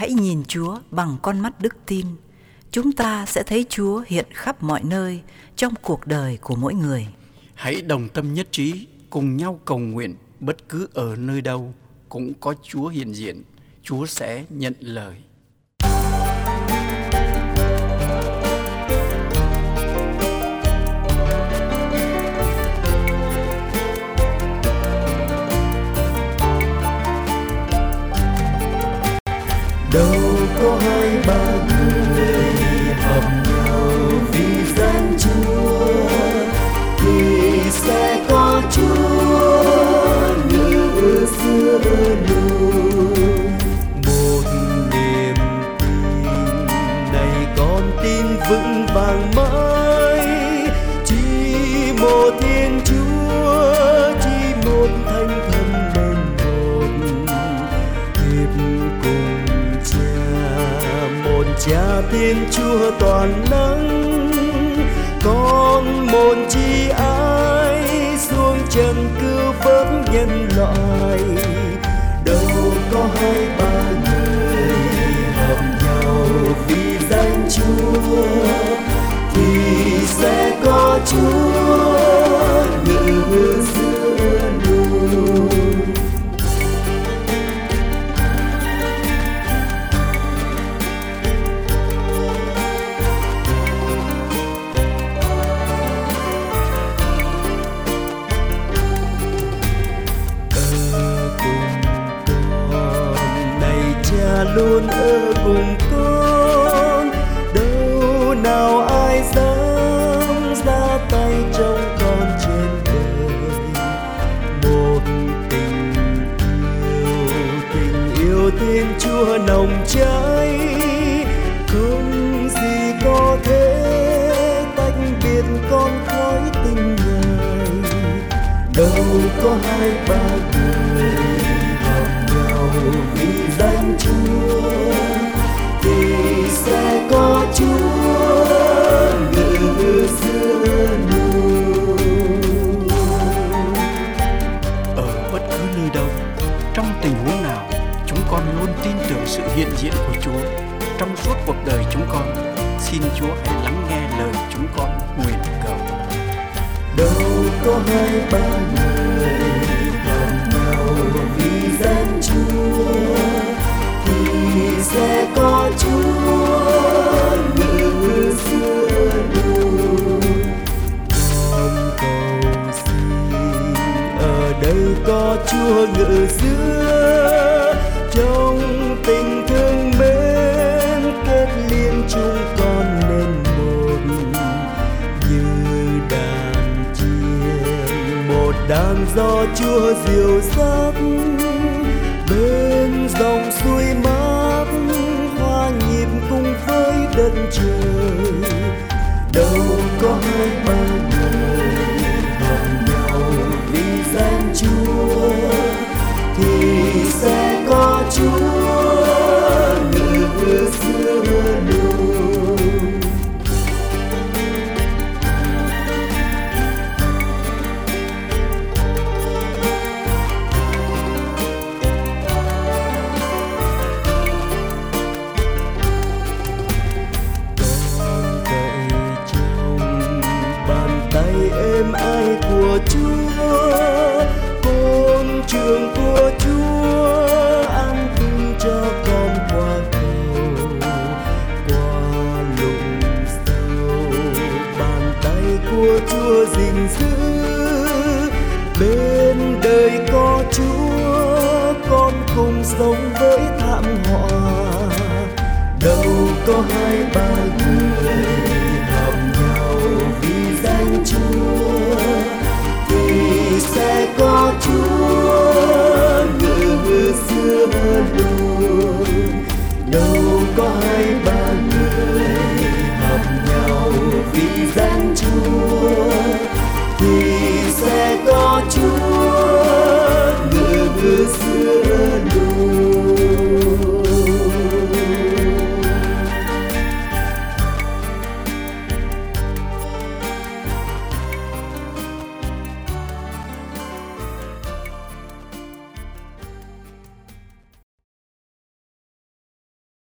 Hãy nhìn Chúa bằng con mắt đức tin. Chúng ta sẽ thấy Chúa hiện khắp mọi nơi trong cuộc đời của mỗi người. Hãy đồng tâm nhất trí, cùng nhau cầu nguyện, bất cứ ở nơi đâu cũng có Chúa hiện diện. Chúa sẽ nhận lời. Đâu có hai ba người hợp nhau vì danh Chúa thì sẽ có Chúa như xưa luôn. Một niềm tin này con tin vững vàng mãi, chỉ một Thiên Chúa, chỉ một Thánh Thần nên một, hiệp cùng Cha Thiên Chúa toàn năng. Con một chi ai xuống trần cứu vớt nhân loại. Đâu có hai ba người hợp nhau vì danh Chúa thì sẽ có Chúa như xưa luôn. Luôn ở cùng con, đâu nào ai dám ra tay trong con trên đời. Một tình yêu Thiên Chúa nồng cháy, không gì có thể tách biệt con khỏi tình Ngài. Đâu có hai ba người hợp nhau vì danh Chúa thì sẽ có Chúa như xưa luôn. Ở bất cứ nơi đâu, trong tình huống nào, chúng con luôn tin tưởng sự hiện diện của Chúa trong suốt cuộc đời chúng con. Xin Chúa hãy lắng nghe lời chúng con nguyện cầu. Đâu có hai ba người hợp nhau vì danh Chúa thì sẽ có Chúa như xưa luôn. Con cầu xin ở đây có Chúa ngự giữa, trong tình thương mến kết liên chúng con nên một, như đàn chiên một đàn do Chúa dìu dắt bên dòng suối mát, hòa nhịp cùng với đất trời. Đâu có hai ba người hợp nhau vì danh Chúa thì sẽ có Chúa như xưa luôn. Êm ái của Chúa, con trường của Chúa, an vui cho con qua cầu, qua lùng sâu. Bàn tay của Chúa gìn giữ, bên đời có Chúa, con cùng sống với thảm họa. Đâu có hai ba người